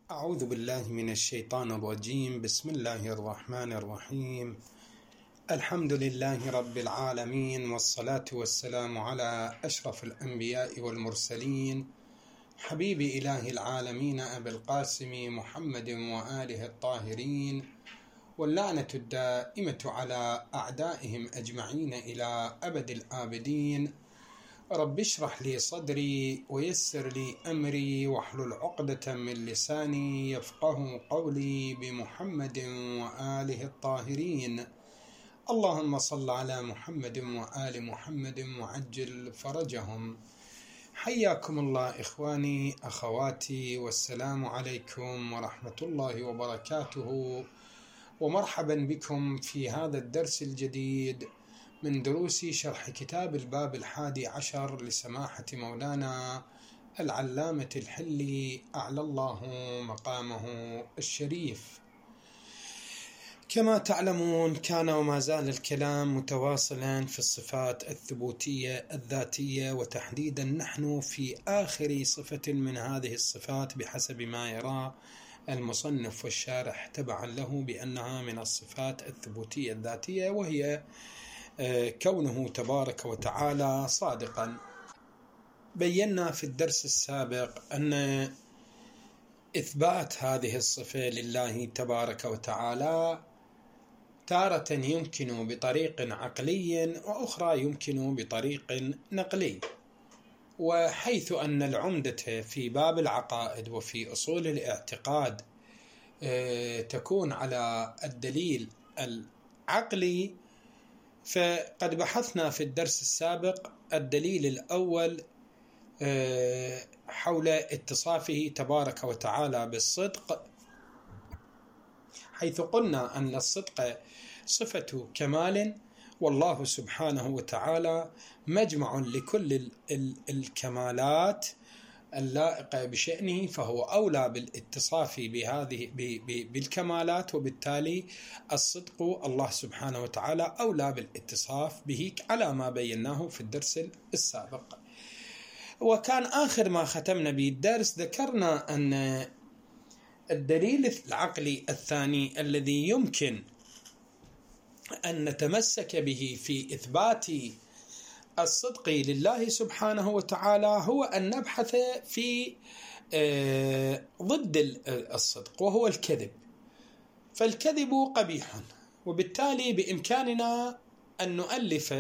أعوذ بالله من الشيطان الرجيم. بسم الله الرحمن الرحيم. الحمد لله رب العالمين، والصلاة والسلام على أشرف الأنبياء والمرسلين، حبيب إله العالمين أبي القاسم محمد وآله الطاهرين، واللعنة الدائمة على أعدائهم أجمعين إلى أبد الآبدين. رب اشرح لي صدري ويسر لي أمري واحلل عقدة من لساني يفقه قولي، بمحمد وآله الطاهرين. اللهم صل على محمد وآل محمد وعجل فرجهم. حياكم الله إخواني أخواتي، والسلام عليكم ورحمة الله وبركاته، ومرحبا بكم في هذا الدرس الجديد من دروس شرح كتاب الباب 11 لسماحة مولانا العلامة الحلي أعلى الله مقامه الشريف. كما تعلمون، كان وما زال الكلام متواصلا في الصفات الثبوتية الذاتية، وتحديدا نحن في آخر صفة من هذه الصفات بحسب ما يرى المصنف والشارح تبعا له بأنها من الصفات الثبوتية الذاتية، وهي كونه تبارك وتعالى صادقا. بينا في الدرس السابق أن إثبات هذه الصفة لله تبارك وتعالى تارة يمكن بطريق عقلي، وأخرى يمكن بطريق نقلي. وحيث أن العمدة في باب العقائد وفي أصول الاعتقاد تكون على الدليل العقلي، فقد بحثنا في الدرس السابق الدليل الأول حول اتصافه تبارك وتعالى بالصدق، حيث قلنا أن الصدق صفة كمال، والله سبحانه وتعالى مجمع لكل الكمالات اللائقة بشأنه، فهو أولى بالاتصاف بهذه بالكمالات، وبالتالي الصدق الله سبحانه وتعالى أولى بالاتصاف به على ما بيناه في الدرس السابق. وكان آخر ما ختمنا به الدرس ذكرنا أن الدليل العقلي الثاني الذي يمكن أن نتمسك به في إثبات الصدق لله سبحانه وتعالى هو أن نبحث في ضد الصدق، وهو الكذب. فالكذب قبيح، وبالتالي بإمكاننا أن نؤلف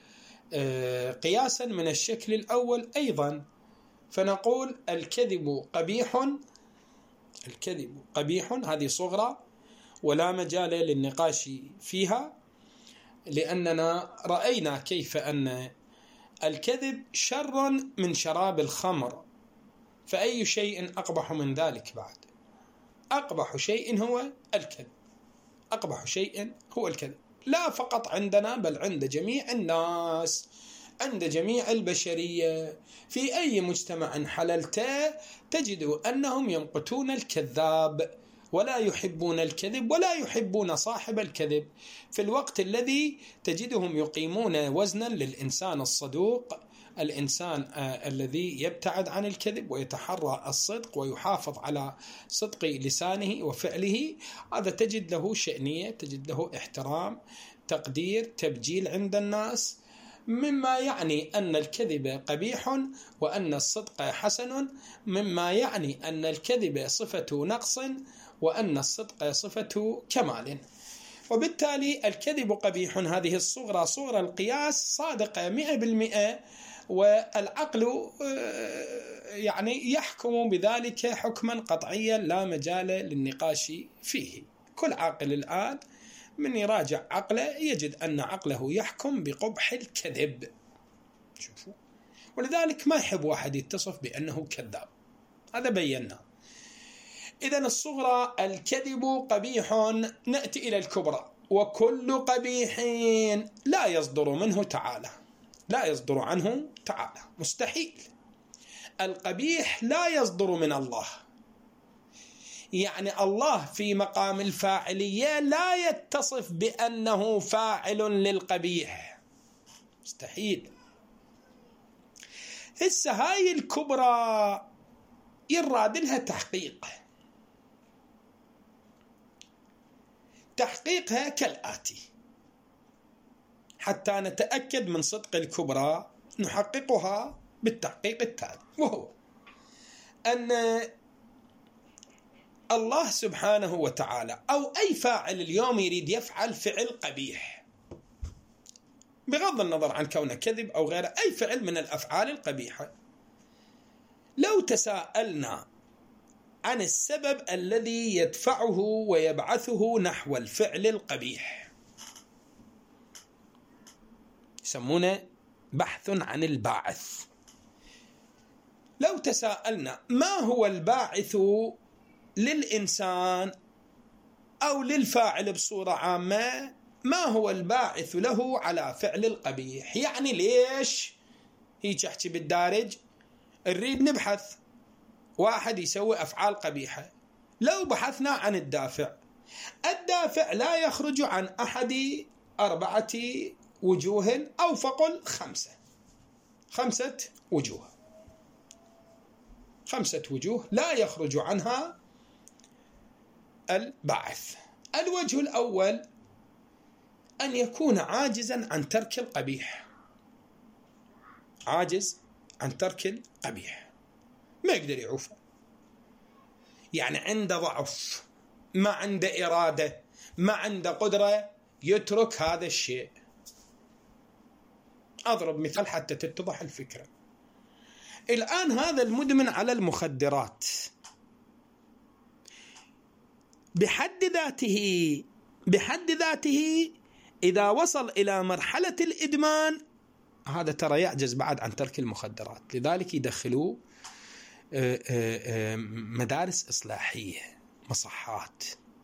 قياسا من الشكل الأول أيضا، فنقول الكذب قبيح. الكذب قبيح هذه صغرى ولا مجال للنقاش فيها، لأننا رأينا كيف أن الكذب شر من شراب الخمر، فأي شيء أقبح من ذلك بعد؟ أقبح شيء هو الكذب، أقبح شيء هو الكذب، لا فقط عندنا بل عند جميع الناس، عند جميع البشرية. في أي مجتمع حللته تجد أنهم يمقتون الكذاب ولا يحبون الكذب ولا يحبون صاحب الكذب، في الوقت الذي تجدهم يقيمون وزنا للإنسان الصدوق، الإنسان الذي يبتعد عن الكذب ويتحرى الصدق ويحافظ على صدق لسانه وفعله. هذا تجد له شأنية، تجد له احترام، تقدير، تبجيل عند الناس، مما يعني أن الكذب قبيح وأن الصدق حسن، مما يعني أن الكذب صفة نقص وأن الصدق صفة كمال. وبالتالي الكذب قبيح هذه الصغرى صغرى القياس صادقة 100%، والعقل يعني يحكم بذلك حكما قطعيا لا مجال للنقاش فيه. كل عاقل الآن من يراجع عقله يجد أن عقله يحكم بقبح الكذب. شوفوا، ولذلك ما يحب واحد يتصف بأنه كذاب، هذا بينا. إذن الصغرى الكذب قبيح، نأتي إلى الكبرى. وكل قبيح لا يصدر منه تعالى، لا يصدر عنه تعالى، مستحيل. القبيح لا يصدر من الله، يعني الله في مقام الفاعلية لا يتصف بأنه فاعل للقبيح، مستحيل. هسه هاي الكبرى يراد لها تحقيق، تحقيقها كالآتي حتى نتأكد من صدق الكبرى، نحققها بالتحقيق التالي، وهو أن الله سبحانه وتعالى أو أي فاعل اليوم يريد يفعل فعل قبيح، بغض النظر عن كونه كذب أو غيره، أي فعل من الأفعال القبيحة، لو تساءلنا عن السبب الذي يدفعه ويبعثه نحو الفعل القبيح، يسمونه بحث عن الباعث. لو تساءلنا ما هو الباعث للإنسان أو للفاعل بصورة عامة، ما هو الباعث له على فعل القبيح، يعني ليش هيك أحكي بالدارج نريد نبحث واحد يسوي أفعال قبيحة، لو بحثنا عن الدافع لا يخرج عن أحد 4 وجوه أو فقل 5 وجوه، 5 وجوه لا يخرج عنها الباعث. الوجه الأول أن يكون عاجزا عن ترك القبيح، عاجز عن ترك القبيح، ما يقدر يعوفه، يعني عنده ضعف، ما عنده إرادة، ما عنده قدرة يترك هذا الشيء. أضرب مثال حتى تتضح الفكرة. الآن هذا المدمن على المخدرات بحد ذاته إذا وصل إلى مرحلة الإدمان هذا ترى يعجز بعد عن ترك المخدرات، لذلك يدخلوه مدارس إصلاحية، مصحات،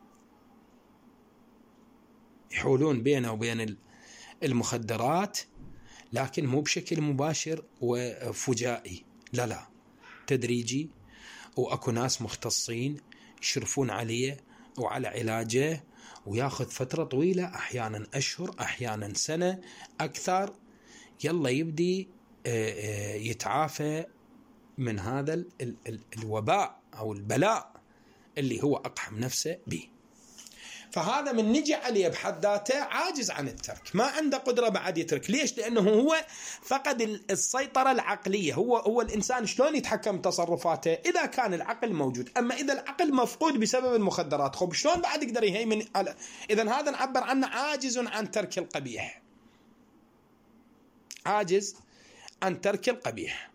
يحولون بينه وبين المخدرات، لكن مو بشكل مباشر وفجائي، لا تدريجي، وأكو ناس مختصين يشرفون عليه وعلى علاجه، وياخذ فترة طويلة، أحيانا أشهر، أحيانا سنة أكثر، يلا يبدي يتعافى من هذا الوباء أو البلاء اللي هو أقحم نفسه به. فهذا من نجي عليه بحد ذاته عاجز عن الترك، ما عنده قدرة بعد يترك. ليش؟ لأنه هو فقد السيطرة العقلية. هو الإنسان شلون يتحكم تصرفاته إذا كان العقل موجود، أما إذا العقل مفقود بسبب المخدرات، خب شلون بعد يقدر يهيمن على؟ إذن هذا نعبر عنه عاجز عن ترك القبيح، عاجز عن ترك القبيح،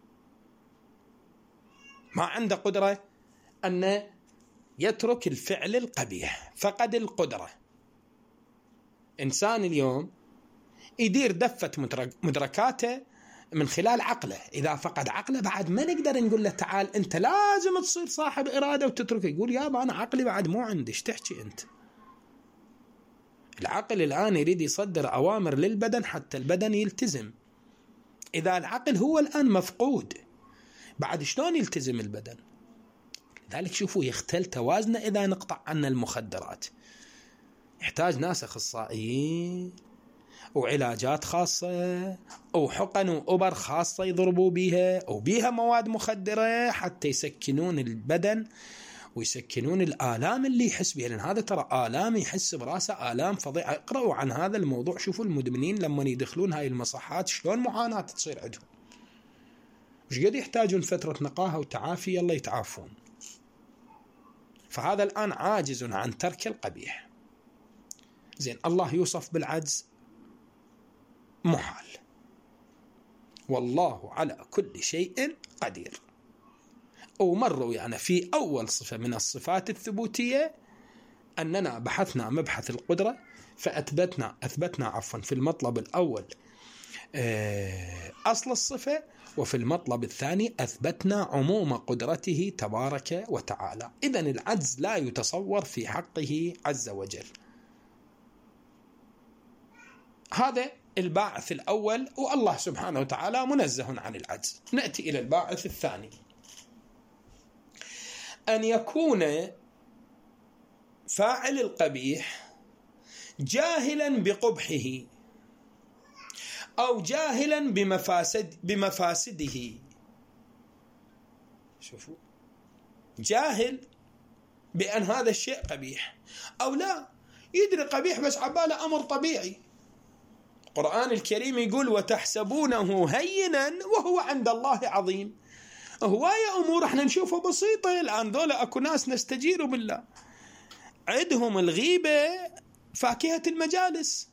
ما عنده قدرة أن يترك الفعل القبيح، فقد القدرة. إنسان اليوم يدير دفة مدركاته من خلال عقله، إذا فقد عقله بعد ما نقدر نقول له تعال أنت لازم تصير صاحب إرادة وتترك، يقول يابا أنا عقلي بعد مو عندي، ايش تحكي أنت؟ العقل الآن يريد يصدر أوامر للبدن حتى البدن يلتزم، إذا العقل هو الآن مفقود بعد شلون يلتزم البدن؟ لذلك شوفوا يختل توازنه إذا نقطع عنا المخدرات، يحتاج ناس أخصائيين وعلاجات خاصة وحقن وأبر خاصة يضربوا بيها أو بيها مواد مخدرة حتى يسكنون البدن ويسكنون الآلام اللي يحس بها، لأن هذا ترى آلام يحس براسه آلام فظيعة. اقرأوا عن هذا الموضوع، شوفوا المدمنين لما يدخلون هاي المصحات شلون معاناة تصير عندهم، وش قد يحتاجون فترة نقاهة وتعافي، يلا يتعافون. فهذا الآن عاجز عن ترك القبيح. زين، الله يوصف بالعجز؟ محال، والله على كل شيء قدير. ومروا يعني في أول صفة من الصفات الثبوتية أننا بحثنا مبحث القدرة فأثبتنا في المطلب الأول أصل الصفة، وفي المطلب الثاني أثبتنا عموم قدرته تبارك وتعالى. إذن العجز لا يتصور في حقه عز وجل. هذا الباعث الأول، والله سبحانه وتعالى منزه عن العجز. نأتي إلى الباعث الثاني، أن يكون فاعل القبيح جاهلا بقبحه أو جاهلا بمفاسده. شوفوا، جاهل بأن هذا الشيء قبيح، أو لا يدري قبيح بس عباله أمر طبيعي. القرآن الكريم يقول وتحسبونه هينا وهو عند الله عظيم. هواية أمور احنا نشوفها بسيطة الآن، ذولا أكو ناس نستجير بالله عندهم الغيبة فاكهة المجالس،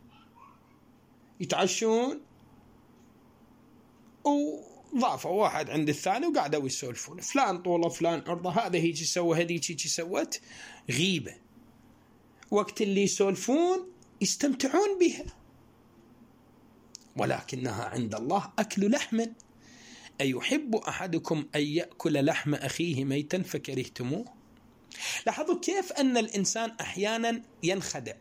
يتعشون وضافوا واحد عند الثاني وقعدوا يسولفون فلان طوله فلان عرضه، هذا هيك سوى هذيك هيك سوت، غيبة. وقت اللي يسولفون يستمتعون بها، ولكنها عند الله أكل لحم. أيحب أحدكم أن يأكل لحم أخيه ميتا فكرهتموه؟ لاحظوا كيف أن الإنسان أحيانا ينخدع،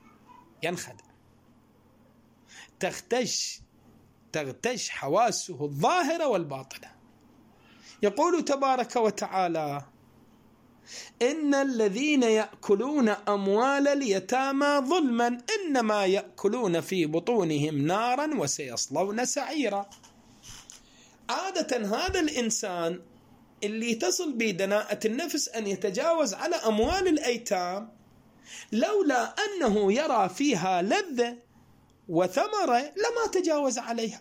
تغتش حواسه الظاهرة والباطنة. يقول تبارك وتعالى إن الذين يأكلون أموال اليتامى ظلما إنما يأكلون في بطونهم نارا وسيصلون سعيرا. عادة هذا الإنسان اللي تصل بدناءة النفس أن يتجاوز على أموال الأيتام لولا أنه يرى فيها لذة وثمرة لما تجاوز عليها.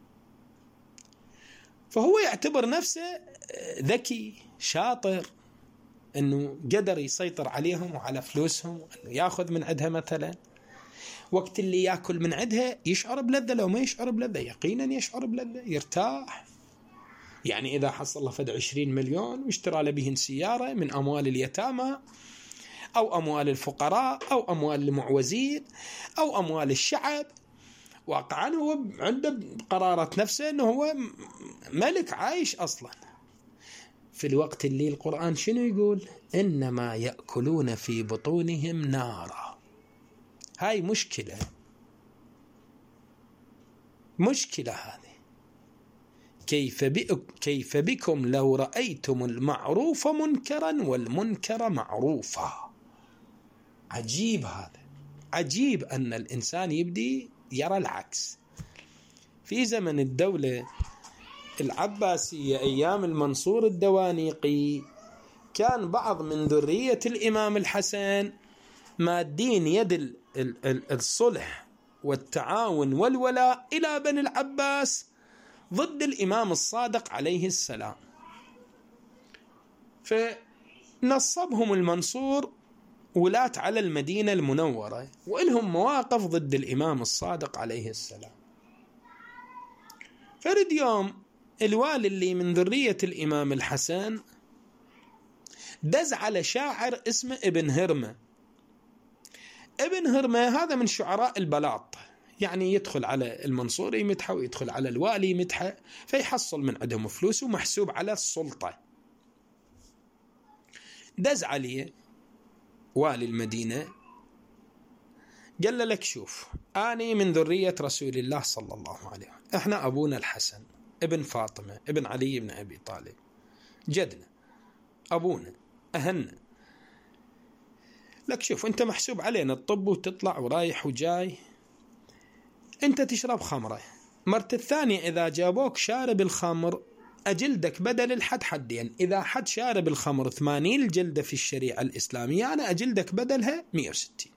فهو يعتبر نفسه ذكي شاطر، أنه قدر يسيطر عليهم وعلى فلوسهم، أنه يأخذ من عندها مثلا. وقت اللي يأكل من عندها يشعر بلذة، لو ما يشعر بلذة يقينا يشعر بلذة، يرتاح. يعني إذا حصل له فد 20 مليون واشترى له بهن سيارة من أموال اليتامى أو أموال الفقراء أو أموال المعوزين أو أموال الشعب، واقعا هو عنده قرارة نفسه أنه هو ملك عايش أصلا. في الوقت اللي القرآن شنو يقول؟ إنما يأكلون في بطونهم نارا. هاي مشكلة هذه. كيف بكم لو رأيتم المعروف منكرا والمنكر معروفا. عجيب هذا، عجيب أن الإنسان يبدي يرى العكس. في زمن الدولة العباسية أيام المنصور الدوانيقي كان بعض من ذرية الإمام الحسن مادين يد الصلح والتعاون والولاء إلى بني العباس ضد الإمام الصادق عليه السلام. فنصبهم المنصور ولاة على المدينة المنورة وإلهم مواقف ضد الإمام الصادق عليه السلام. فرد يوم الوالي اللي من ذرية الإمام الحسن دز على شاعر اسمه ابن هرمة. ابن هرمة هذا من شعراء البلاط، يعني يدخل على المنصور يمدحه ويدخل على الوالي يمدحه، فيحصل من عندهم فلوس ومحسوب على السلطة. دز عليه والي المدينة قال لك شوف، أنا من ذرية رسول الله صلى الله عليه وسلم، إحنا أبونا الحسن ابن فاطمة ابن علي بن أبي طالب، جدنا أبونا أهلنا. لك شوف أنت محسوب علينا الطب وتطلع ورايح وجاي، أنت تشرب خمرة، مرت الثانية إذا جابوك شارب الخمر أجلدك بدل الحد حدين. إذا حد شارب الخمر 80 الجلدة في الشريعة الإسلامية، أنا أجلدك بدلها 160.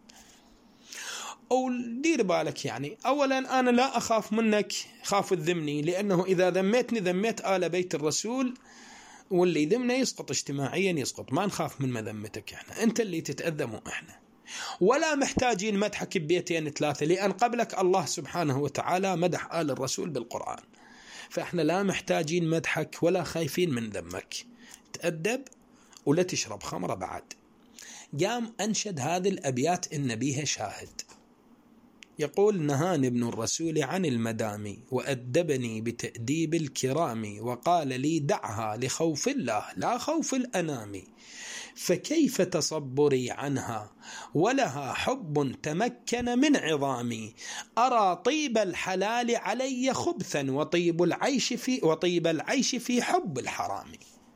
ودير بالك، يعني أولا أنا لا أخاف منك خاف الذمني، لأنه إذا ذميتني ذميت آل بيت الرسول، واللي ذمنا يسقط اجتماعيا يسقط، ما نخاف من مذمتك احنا، أنت اللي تتأذى مو احنا. ولا محتاجين مدحك ببيتين ثلاثة، لأن قبلك الله سبحانه وتعالى مدح آل الرسول بالقرآن، فإحنا لا محتاجين مدحك ولا خايفين من ذمك. تأدب ولا تشرب خمرة بعد. قام أنشد هذه الأبيات إن بيها شاهد. يقول نهاني ابن الرسول عن المدام وأدبني بتأديب الكرام، وقال لي دعها لخوف الله لا خوف الأنام، فكيف تصبري عنها ولها حب تمكن من عظامي، أرى طيب الحلال علي خبثا وطيب العيش في حب الحرام.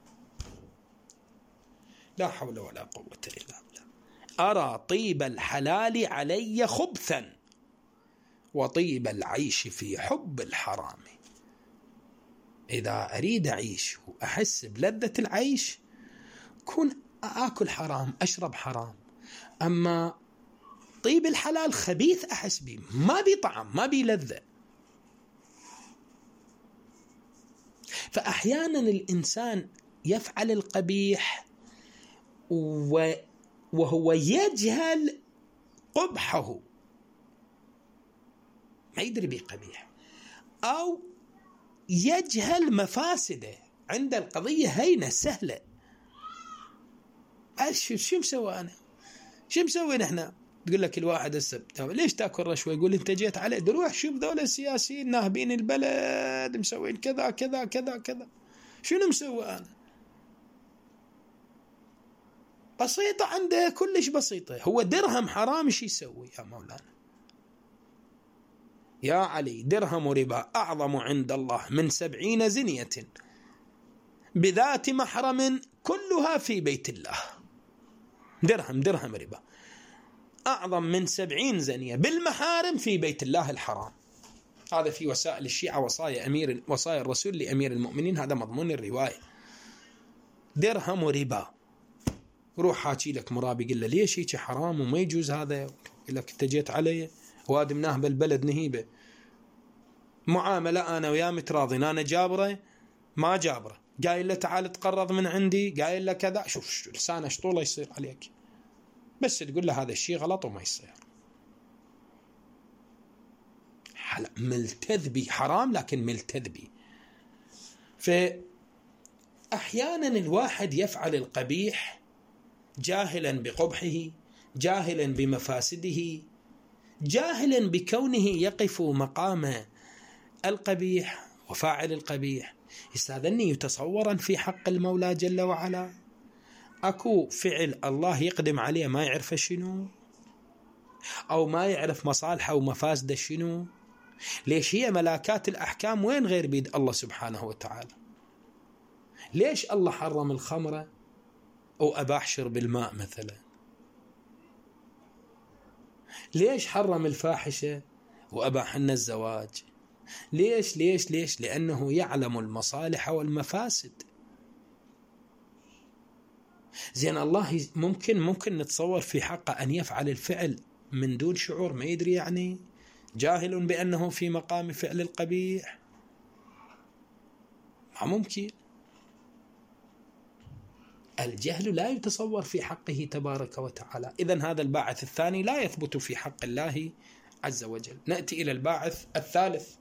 لا حول ولا قوة إلا بالله. أرى طيب الحلال علي خبثا وطيب العيش في حب الحرام. إذا أريد أعيش وأحس بلذة العيش كون أكل حرام أشرب حرام، أما الطيب الحلال خبيث أحس به، ما بي طعم، ما بي لذة. فأحيانا الإنسان يفعل القبيح وهو يجهل قبحه، ما يدري به قبيح، أو يجهل مفاسده. عند القضية هينة سهلة. شو مسوي أنا؟ شو مسوي نحن؟ تقول لك الواحد ليش تأكل رشوة؟ يقول أنت جيت عليه. روح شوف ذول السياسيين ناهبين البلد، مسوين كذا كذا كذا كذا. شنو مسوي أنا؟ بسيطة عنده، كلش بسيطة. هو درهم حرام شي يسوي يا مولانا؟ يا علي، درهم ربا أعظم عند الله من 70 زنية بذات محرم كلها في بيت الله. درهم ربا أعظم من 70 زنية بالمحارم في بيت الله الحرام. هذا في وسائل الشيعة، وصايا الرسول لأمير المؤمنين، هذا مضمون الرواية. درهم ربا. روح حاكي لك مرابي، قل له ليش هيك حرام وما يجوز هذا؟ يقول لك انت جيت علي واد مناهب البلد نهيبه، معامله انا وياه متراضين، انا جابره ما جابره، قايل له تعال تقرض من عندي، قايل له كذا. شوف لسانه شطوله يصير عليك، بس تقول له هذا الشيء غلط وما يصير. ملتذ بي حرام، لكن ملتذ بي. فأحيانا الواحد يفعل القبيح جاهلا بقبحه، جاهلا بمفاسده، جاهلا بكونه يقف مقام القبيح وفاعل القبيح. استاذني يتصورا في حق المولى جل وعلا اكو فعل الله يقدم عليه ما يعرف شنو، او ما يعرف مصالحه ومفاسده شنو؟ ليش هي ملاكات الأحكام وين غير بيد الله سبحانه وتعالى؟ ليش الله حرم الخمرة أو أباح شرب الماء مثلا؟ ليش حرم الفاحشة وأباح لنا الزواج؟ ليش؟ لأنه يعلم المصالح والمفاسد. زين الله ممكن نتصور في حقه أن يفعل الفعل من دون شعور، ما يدري، يعني جاهل بأنه في مقام فعل القبيح، ما ممكن. الجهل لا يتصور في حقه تبارك وتعالى. إذن هذا الباعث الثاني لا يثبت في حق الله عز وجل. نأتي إلى الباعث الثالث.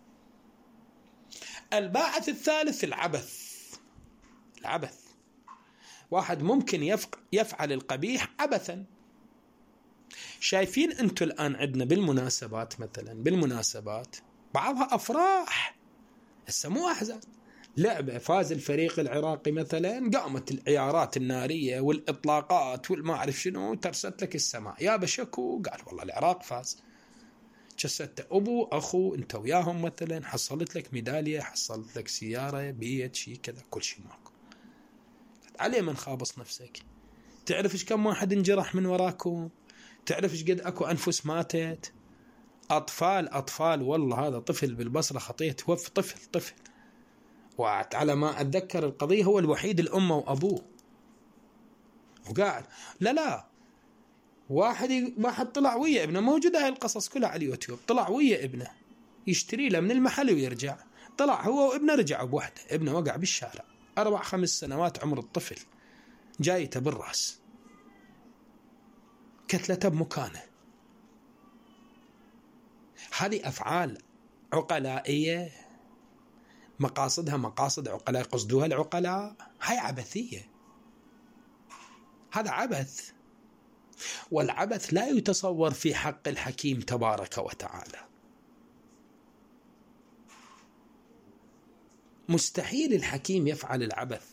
الباعث الثالث العبث. واحد ممكن يفعل القبيح عبثا. شايفين أنتم الآن عندنا بالمناسبات، مثلا بالمناسبات بعضها أفراح، هسه مو أحزان، لعبة فاز الفريق العراقي مثلا، قامت العيارات النارية والإطلاقات والما أعرف شنو، ترست لك السماء، يا بشكو قال والله العراق فاز، جسدت أبو أخو أنت وياهم مثلا، حصلت لك ميدالية، حصلت لك سيارة، بيت، شيء كذا، كل شيء ماكو. عليه من خابص نفسك. تعرف إيش كم واحد انجرح من وراكم؟ تعرف إيش قد أكو أنفس ماتت؟ أطفال والله هذا طفل بالبصرة خطية توفى، طفل وعلى ما أتذكر القضية هو الوحيد الأمة وأبوه، وقاعد لا واحد طلع ويا ابنه، موجودة هاي القصص كلها على اليوتيوب، طلع ويا ابنه يشتري له من المحل ويرجع، طلع هو وابنه رجعوا بوحده، ابنه وقع بالشارع، 4-5 سنوات عمر الطفل، جايته بالرأس، كتلته بمكانه. هذه أفعال عقلائية، مقاصدها مقاصد عقلاء، قصدوها العقلاء، هاي عبثية، هذا عبث. والعبث لا يتصور في حق الحكيم تبارك وتعالى. مستحيل الحكيم يفعل العبث.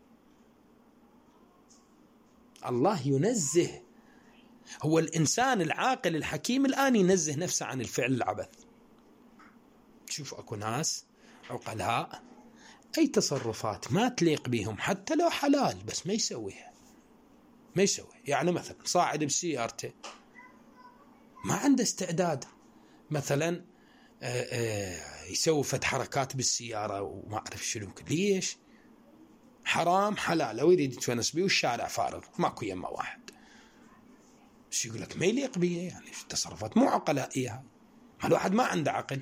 الله ينزه، هو الإنسان العاقل الحكيم الآن ينزه نفسه عن الفعل العبث. شوف أكو ناس عقلاء أي تصرفات ما تليق بهم حتى لو حلال بس ما يسويها، يعني مثلا صاعد بسيارته ما عنده استعداد مثلا يسوي فت حركات بالسيارة وما أعرف شنو، ليش؟ حرام حلال، لو يريد يتونس بيه والشارع فارغ ماكو يمه واحد، بس يقول لك ما يليق بيه، يعني تصرفات مو عقلائية. الواحد ما عنده عقل،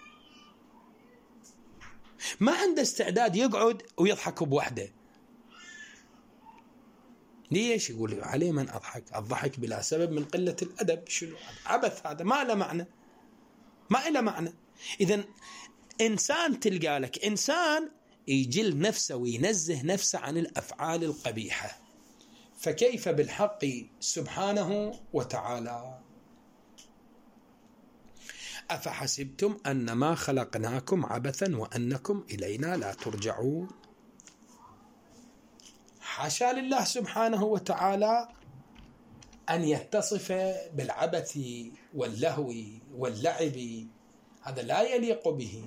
ما عنده استعداد يقعد ويضحك بوحده. ليش؟ يقول عليه من أضحك، الضحك بلا سبب من قلة الأدب. شنو عبث هذا، ما له معنى، ما له معنى. إذن إنسان تلقى لك إنسان يجل نفسه وينزه نفسه عن الأفعال القبيحة، فكيف بالحق سبحانه وتعالى؟ أفحسبتم أنما خلقناكم عبثا وأنكم إلينا لا ترجعون. حاشا لله سبحانه وتعالى أن يتصف بالعبث واللهو واللعب، هذا لا يليق به.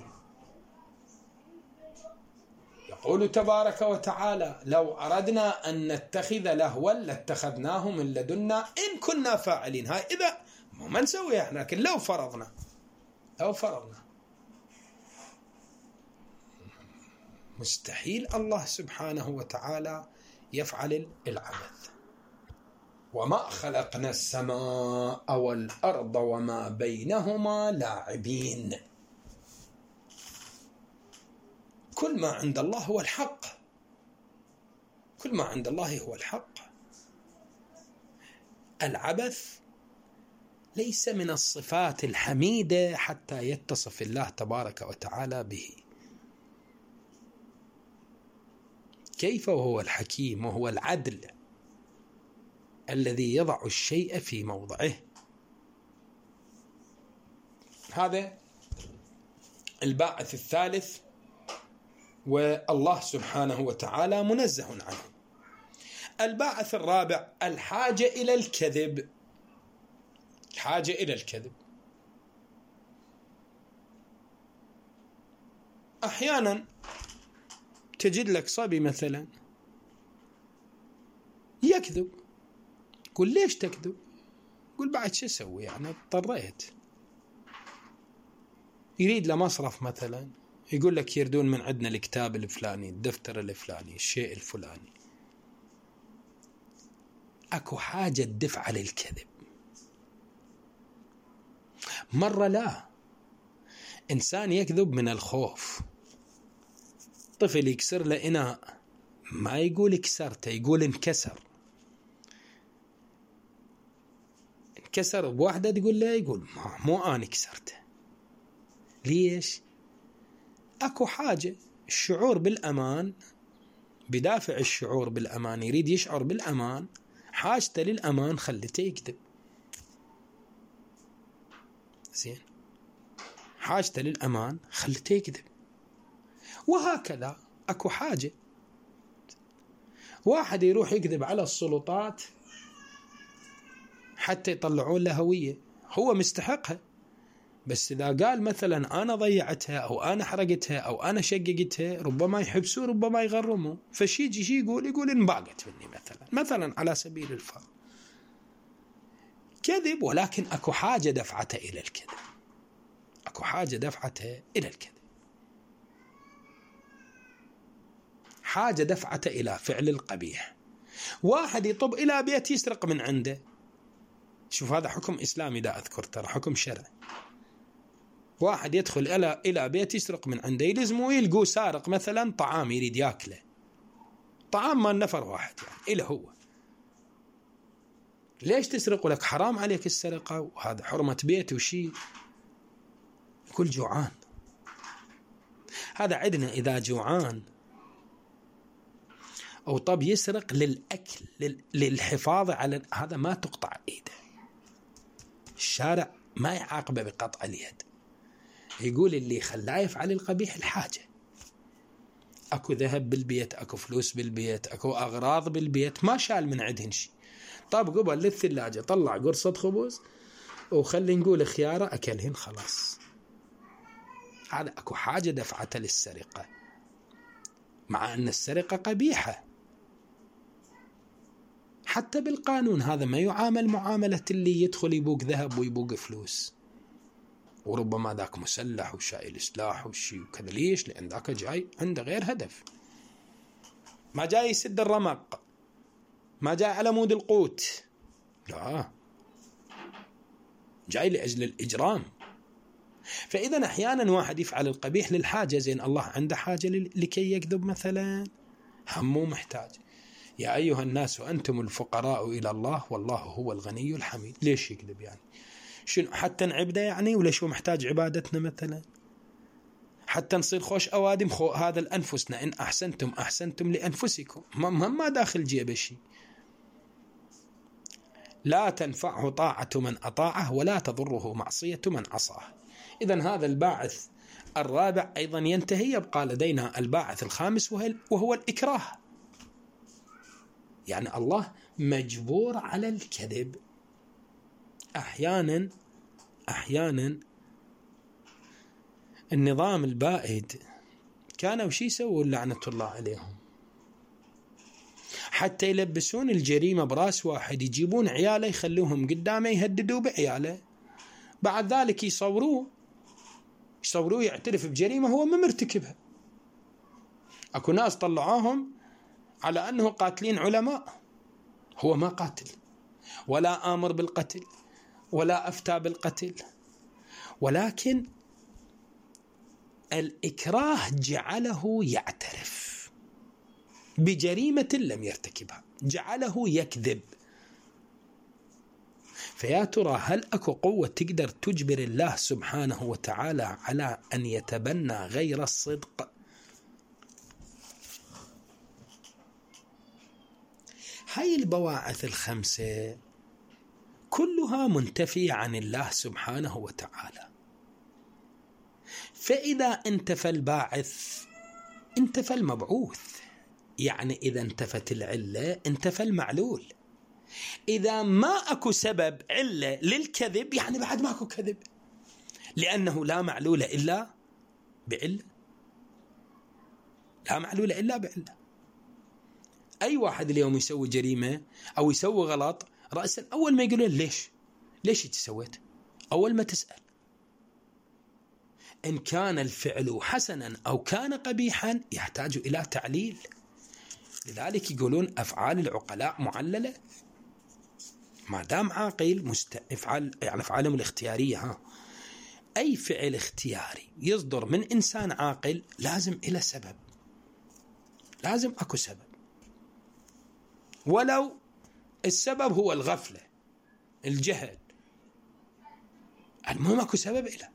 يقول تبارك وتعالى: لو أردنا أن نتخذ لهوا لاتخذناه من لدنا إن كنا فاعلين. هاي إذا ما نسوي احنا، لكن لو فرضنا مستحيل الله سبحانه وتعالى يفعل العبث. وما خلقنا السماء والأرض وما بينهما لاعبين. كل ما عند الله هو الحق، كل ما عند الله هو الحق. العبث ليس من الصفات الحميدة حتى يتصف الله تبارك وتعالى به. كيف وهو الحكيم وهو العدل الذي يضع الشيء في موضعه. هذا الباعث الثالث، والله سبحانه وتعالى منزه عنه. الباعث الرابع: الحاجة إلى الكذب. الحاجة إلى الكذب. أحيانا تجد لك صبي مثلا يكذب، قل ليش تكذب؟ قل بعد شو أسوي، يعني اضطريت. يريد له مصرف مثلا، يقول لك يردون من عندنا الكتاب الفلاني، الدفتر الفلاني، الشيء الفلاني. أكو حاجة تدفع للكذب. مرة لا، إنسان يكذب من الخوف. طفل يكسر له إناء، ما يقول كسرته، يقول انكسر. انكسر بواحدة تقول له، يقول مو أنا كسرته. ليش؟ أكو حاجة، الشعور بالأمان، بدافع الشعور بالأمان، يريد يشعر بالأمان، حاجته للأمان خلته يكذب. زين، حاجته للأمان خلته يكذب. وهكذا أكو حاجة، واحد يروح يكذب على السلطات حتى يطلعون له هوية، هو مستحقها، بس إذا قال مثلا أنا ضيعتها أو أنا حرقتها أو أنا شققتها، ربما يحبسوه، ربما يغرموه. فشيجي شي يقول انباقت مني مثلا على سبيل الفرض. كذب، ولكن أكو حاجة دفعته إلى الكذب، أكو حاجة دفعته إلى الكذب، حاجة دفعته إلى فعل القبيح. واحد يطب إلى بيت يسرق من عنده، شوف هذا حكم إسلامي دا أذكر، ترى حكم شرعي. واحد يدخل إلى بيت يسرق من عنده، يلزموا يلقوا سارق مثلا طعام يريد ياكله، طعام ما نفر واحد يعني إلا هو. ليش تسرق؟ لك حرام عليك السرقة، وهذا حرمة بيت وشي. يقول جوعان. هذا عندنا إذا جوعان أو طب يسرق للأكل للحفاظ على هذا، ما تقطع إيده، الشارع ما يعاقبه بقطع اليد. يقول اللي خلاه يفعل القبيح الحاجة. أكو ذهب بالبيت، أكو فلوس بالبيت، أكو أغراض بالبيت، ما شال من عندهن شيء. طب قبل للثلاجة طلع قرصة خبز وخلي نقول خيارة أكلهن خلاص. هذا أكو حاجة دفعته للسرقة، مع أن السرقة قبيحة حتى بالقانون. هذا ما يعامل معاملة اللي يدخل يبوق ذهب ويبوق فلوس، وربما ذاك مسلح وشايل سلاح وشي وكذا. ليش؟ لأن ذاك جاي عنده غير هدف، ما جاي يسد الرمق، ما جاي على مود القوت، لا، جاي لأجل الإجرام. فإذا أحيانا واحد يفعل القبيح للحاجة، زين الله عنده حاجة لكي يكذب مثلا، همه محتاج. يا أيها الناس أنتم الفقراء إلى الله والله هو الغني الحميد. ليش يكذب يعني؟ شنو حتى نعبده يعني؟ ولا شو محتاج عبادتنا مثلا؟ حتى نصير خوش أوادم هذا لأنفسنا، إن أحسنتم أحسنتم لأنفسكم، ما داخل جيبه شيء. لا تنفعه طاعة من أطاعه ولا تضره معصية من عصاه. إذن هذا الباعث الرابع أيضا ينتهي. يبقى لدينا الباعث الخامس وهو الإكراه. يعني الله مجبور على الكذب. أحيانا النظام البائد كانوا شي يسووا لعنة الله عليهم، حتى يلبسون الجريمة براس واحد، يجيبون عياله يخلوهم قدامه يهددوا بعياله، بعد ذلك يصوروه يعترف بجريمة هو ما مرتكبها. أكو ناس طلعوهم على أنه قاتلين علماء، هو ما قاتل ولا آمر بالقتل ولا أفتى بالقتل، ولكن الإكراه جعله يعترف بجريمة لم يرتكبها، جعله يكذب. فيا ترى هل أكو قوة تقدر تجبر الله سبحانه وتعالى على أن يتبنى غير الصدق؟ هاي البواعث الخمسة كلها منتفية عن الله سبحانه وتعالى. فإذا انتفى الباعث انتفى المبعوث، يعني إذا انتفت العلة انتفى المعلول. إذا ما أكو سبب علة للكذب يعني بعد ما أكو كذب، لأنه لا معلول إلا بعلة، لا معلول إلا بعلة. أي واحد اليوم يسوي جريمة أو يسوي غلط رأسا أول ما يقولون ليش تسويت، أول ما تسأل إن كان الفعل حسنا أو كان قبيحا يحتاج إلى تعليل. لذلك يقولون أفعال العقلاء معللة. ما دام عاقل يعني أفعالهم الاختيارية، أي فعل اختياري يصدر من إنسان عاقل لازم إلى سبب، لازم أكو سبب، ولو السبب هو الغفلة الجهل، المهم أكو سبب إله.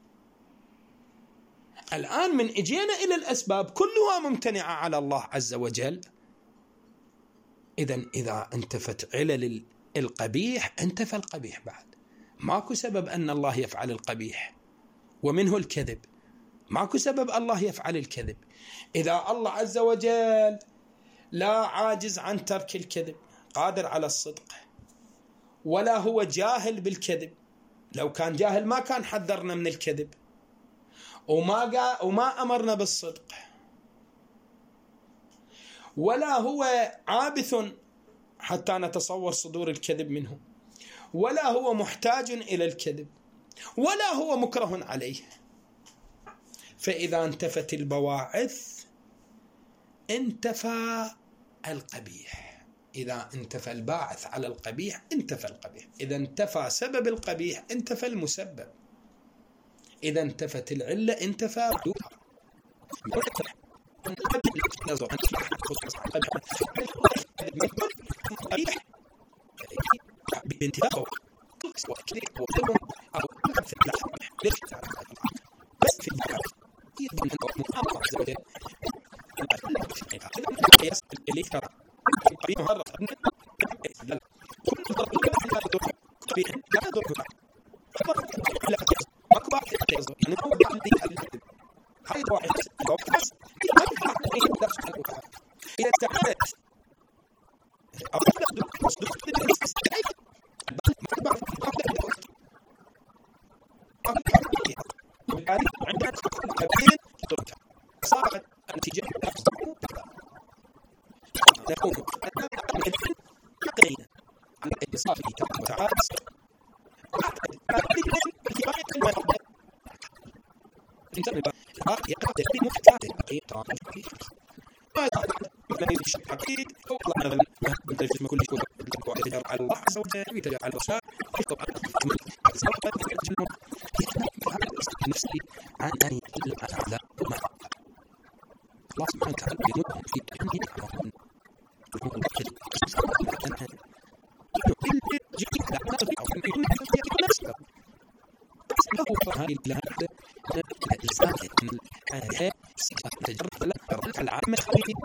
الآن من إجينا إلى الأسباب كلها ممتنعة على الله عز وجل. إذا انتفت علل القبيح انتفى القبيح، بعد ماكو سبب أن الله يفعل القبيح، ومنه الكذب. ماكو سبب الله يفعل الكذب. إذا الله عز وجل لا عاجز عن ترك الكذب، قادر على الصدق، ولا هو جاهل بالكذب. لو كان جاهل ما كان حذرنا من الكذب وما أمرنا بالصدق، ولا هو عابث حتى نتصور صدور الكذب منه، ولا هو محتاج إلى الكذب، ولا هو مكره عليه. فإذا انتفت البواعث انتفى القبيح. إذا انتفى الباعث على القبيح انتفى القبيح. إذا انتفى سبب القبيح انتفى المسبب. إذا انتفت العلة انتفى ويتجرأ على الله عز وجل ويتجرأ على الرسول نفسي عن أن يدل على ما الله سبحانه وتعالى يمدهم في الدنيا العامة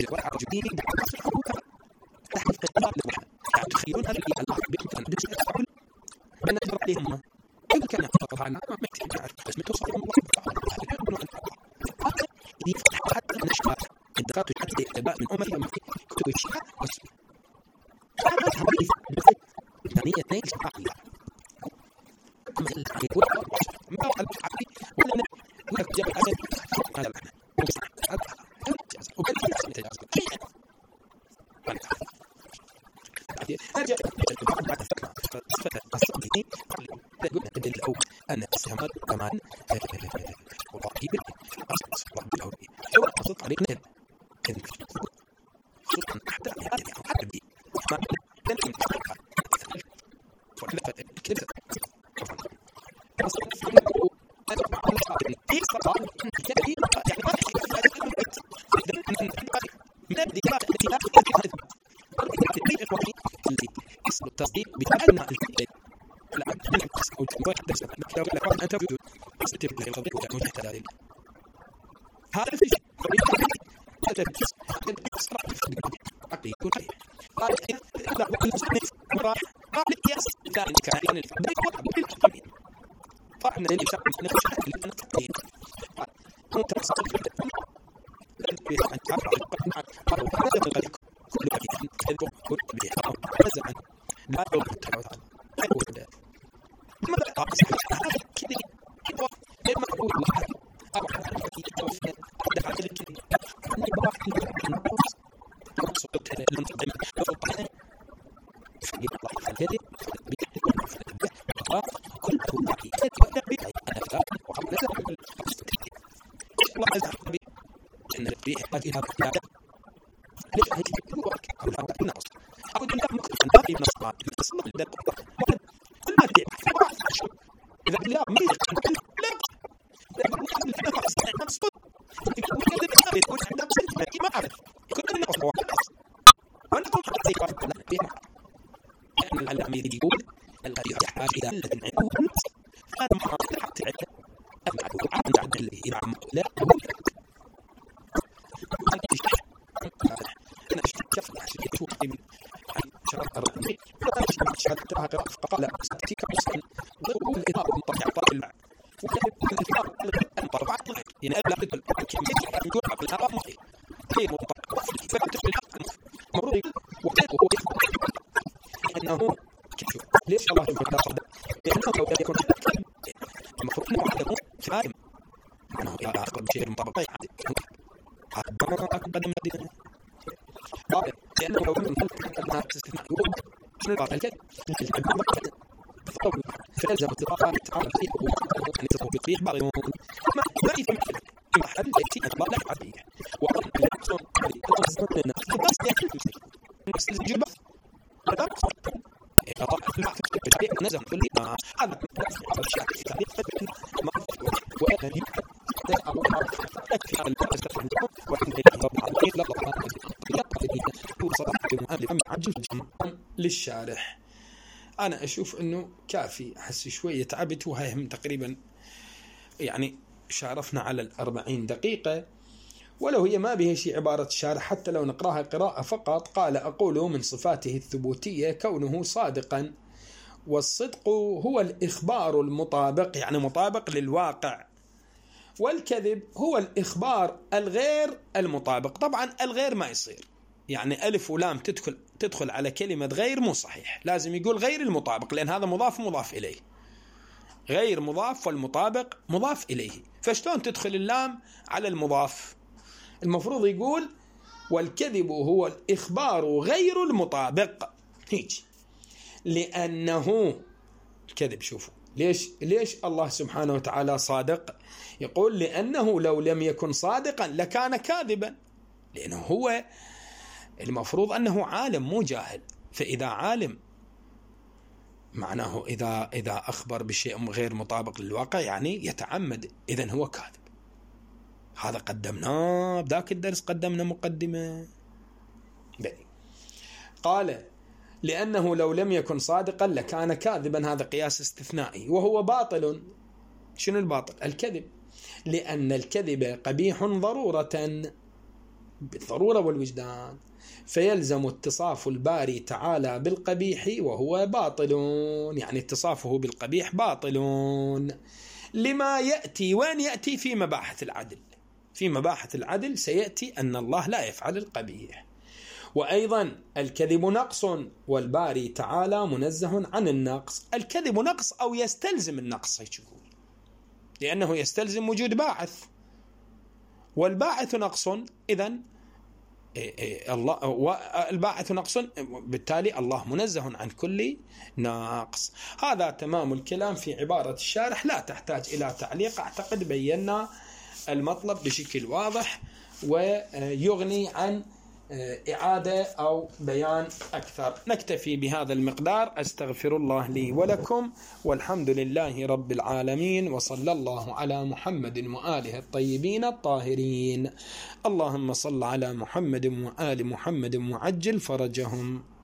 تخيلون هذا الله بإمكان أن نقدر عليهم يمكن أن تقطع عنا ما يمكن أن تسمته صلى الله عليه وسلم حتى نشأ الدقات حتى الإتباع من أمر يوم في كتب الشيعة والسنة هذا حديث بثانية اثنين شفاعية أما الحقيقة ما الحقيقة ولا نقول جاب هذا هذا المعنى أرجع بعد صفة الصديقين قلنا الدليل الأول أن السماء كمان وضعيب وضعيب لو أصدت علينا سلطان حتى حتى بدي ما لن ولا كذا التصديق بأن هذا في لا الأمير يقول الذي يحتاج إلى الذي عنده هذا ما حتى عن تعدل إلى لا أنا اشتكت من شرط الرقمي شرطها قراءة فقط لا ستأتيك مسلم ضرب الإضافة المطبعة طرف المعنى وكذب الإضافة المطبعة يعني أبلغ نقول عقل الإضافة مخير غير مطبعة فتدخل مرضي وهو أنه ليش الله يقول هذا؟ لأنه لو لم يكن المفروض أنه عدم فاهم أنه أقرب شيء مطابق هذا أقدم الدين لأنه لو كان أنها تستثناء يقول شنو الباقي الكلام فلزم اتفاقا تعامل فيه أن يتصف فيه بعض ما يفهم محل يأتي أن لا يعد وأن يكون بس الجبة هذا نزل كل ما هذا للشارح أنا أشوف أنه كافي أحس شوية تعبت وهي هم تقريبا يعني شارفنا على 40 دقيقة ولو هي ما بها شيء عبارة الشارح حتى لو نقراها قراءة فقط قال أقول من صفاته الثبوتية كونه صادقا والصدق هو الإخبار المطابق يعني مطابق للواقع والكذب هو الإخبار الغير المطابق طبعا الغير ما يصير يعني ألف ولام تدخل على كلمة غير مو صحيح لازم يقول غير المطابق لأن هذا مضاف إليه غير مضاف والمطابق مضاف إليه فشلون تدخل اللام على المضاف المفروض يقول والكذب هو الإخبار غير المطابق هيك لأنه الكذب شوفوا ليش الله سبحانه وتعالى صادق يقول لأنه لو لم يكن صادقا لكان كاذبا لأنه هو المفروض أنه عالم مو جاهل فإذا عالم معناه إذا أخبر بشيء غير مطابق للواقع يعني يتعمد، إذن هو كاذب. هذا قدمناه بذاك الدرس، قدمنا مقدمة. قال لأنه لو لم يكن صادقا لكان كاذبا، هذا قياس استثنائي وهو باطل. شنو الباطل؟ الكذب، لأن الكذب قبيح ضرورة، بالضرورة والوجدان، فيلزم اتصاف الباري تعالى بالقبيح وهو باطل، يعني اتصافه بالقبيح باطل لما يأتي. وين يأتي؟ في مباحث العدل. في مباحث العدل سيأتي أن الله لا يفعل القبيح. وأيضا الكذب نقص والباري تعالى منزه عن النقص. الكذب نقص أو يستلزم النقص، يقول، لأنه يستلزم وجود باعث، والباعث نقص، إذن الله والباعث نقص، بالتالي الله منزه عن كل ناقص. هذا تمام الكلام في عبارة الشارح، لا تحتاج إلى تعليق. أعتقد بينا المطلب بشكل واضح ويغني عن إعادة أو بيان أكثر. نكتفي بهذا المقدار. أستغفر الله لي ولكم، والحمد لله رب العالمين، وصلى الله على محمد وآله الطيبين الطاهرين. اللهم صل على محمد وآل محمد وعجل فرجهم.